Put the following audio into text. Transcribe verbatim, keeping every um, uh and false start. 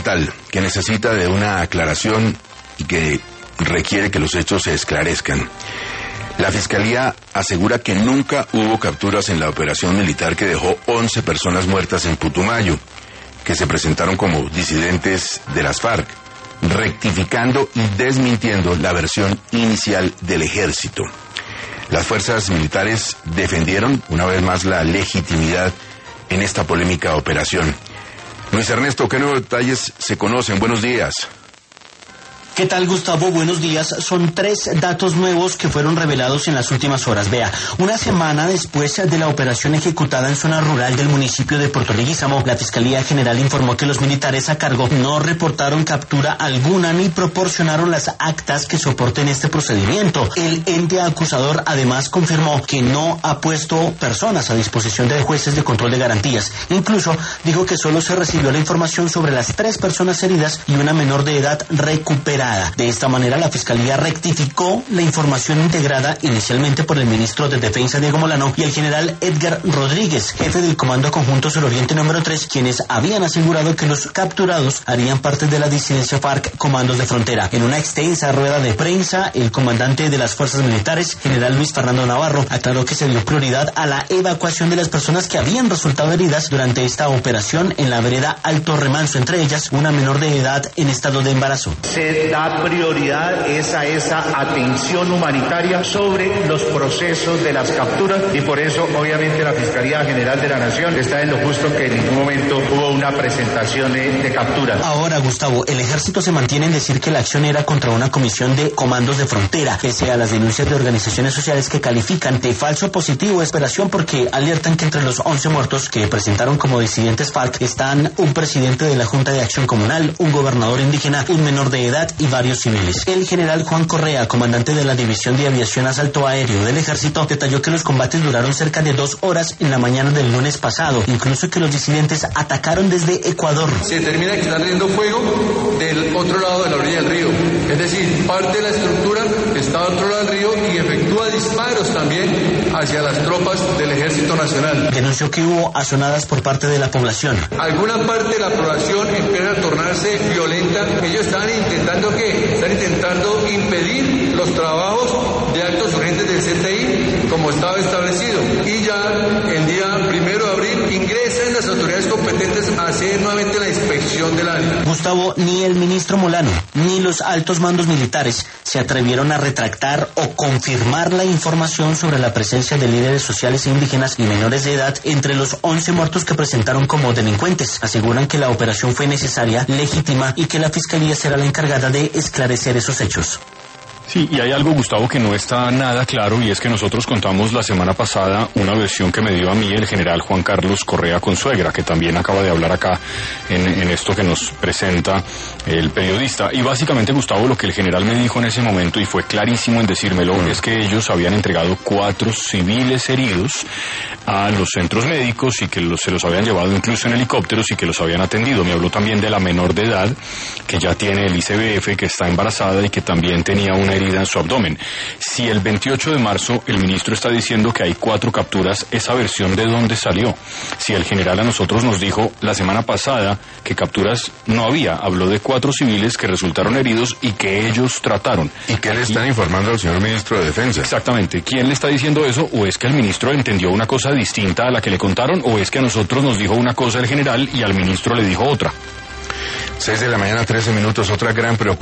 fundamental que necesita de una aclaración y que requiere que los hechos se esclarezcan. La Fiscalía asegura que nunca hubo capturas en la operación militar que dejó once personas muertas en Putumayo, que se presentaron como disidentes de las FARC, rectificando y desmintiendo la versión inicial del ejército. Las fuerzas militares defendieron una vez más la legitimidad en esta polémica operación. Luis Ernesto, ¿qué nuevos detalles se conocen? Buenos días. ¿Qué tal, Gustavo? Buenos días. Son tres datos nuevos que fueron revelados en las últimas horas. Vea, una semana después de la operación ejecutada en zona rural del municipio de Puerto Leguízamo, la Fiscalía General informó que los militares a cargo no reportaron captura alguna ni proporcionaron las actas que soporten este procedimiento. El ente acusador además confirmó que no ha puesto personas a disposición de jueces de control de garantías. Incluso dijo que solo se recibió la información sobre las tres personas heridas y una menor de edad recuperada. De esta manera, la Fiscalía rectificó la información integrada inicialmente por el ministro de Defensa, Diego Molano, y el general Edgar Rodríguez, jefe del Comando Conjunto Sur Oriente número tres, quienes habían asegurado que los capturados harían parte de la disidencia FARC Comandos de Frontera. En una extensa rueda de prensa, el comandante de las fuerzas militares, general Luis Fernando Navarro, aclaró que se dio prioridad a la evacuación de las personas que habían resultado heridas durante esta operación en la vereda Alto Remanso, entre ellas una menor de edad en estado de embarazo. Se da prioridad es a esa atención humanitaria sobre los procesos de las capturas y por eso obviamente la Fiscalía General de la Nación está en lo justo que en ningún momento hubo una presentación de, de capturas. Ahora, Gustavo, el ejército se mantiene en decir que la acción era contra una comisión de comandos de frontera, pese a las denuncias de organizaciones sociales que califican de falso positivo esta operación porque alertan que entre los once muertos que presentaron como disidentes FARC están un presidente de la Junta de Acción Comunal, un gobernador indígena, un menor de edad y varios civiles. El general Juan Correa, comandante de la División de Aviación Asalto Aéreo del Ejército, detalló que los combates duraron cerca de dos horas en la mañana del lunes pasado, incluso que los disidentes atacaron desde Ecuador. Se termina extendiendo fuego del otro lado de la orilla del río, es decir, parte de la estructura está al otro lado del río y efectúa disparos también hacia las tropas del Ejército Nacional. Denunció que hubo azonadas por parte de la población. Alguna parte de la población empieza a tornarse violenta. Ellos estaban intentando que están intentando impedir los trabajos de actos urgentes del C T I como estaba establecido. Y ya el día primero de abril ingresan las autoridades competentes a hacer nuevamente la inspección del área. Gustavo, ni el ministro Molano ni los altos mandos militares se atrevieron a retractar o confirmar la información sobre la presencia de líderes sociales e indígenas y menores de edad entre los once muertos que presentaron como delincuentes. Aseguran que la operación fue necesaria, legítima y que la Fiscalía será la encargada de esclarecer esos hechos. Sí, y hay algo, Gustavo, que no está nada claro, y es que nosotros contamos la semana pasada una versión que me dio a mí el general Juan Carlos Correa Consuegra, que también acaba de hablar acá en, en esto que nos presenta el periodista. Y básicamente, Gustavo, lo que el general me dijo en ese momento, y fue clarísimo en decírmelo, mm. es que ellos habían entregado cuatro civiles heridos a los centros médicos y que los, se los habían llevado incluso en helicópteros y que los habían atendido. Me habló también de la menor de edad, que ya tiene el I C B F, que está embarazada y que también tenía una herida en su abdomen. Si el veintiocho de marzo el ministro está diciendo que hay cuatro capturas, ¿esa versión de dónde salió? Si el general a nosotros nos dijo la semana pasada que capturas no había, habló de cuatro civiles que resultaron heridos y que ellos trataron. ¿Y qué le están informando al señor ministro de Defensa? Exactamente. ¿Quién le está diciendo eso? ¿O es que el ministro entendió una cosa distinta a la que le contaron? ¿O es que a nosotros nos dijo una cosa el general y al ministro le dijo otra? seis de la mañana, trece minutos, otra gran preocupación.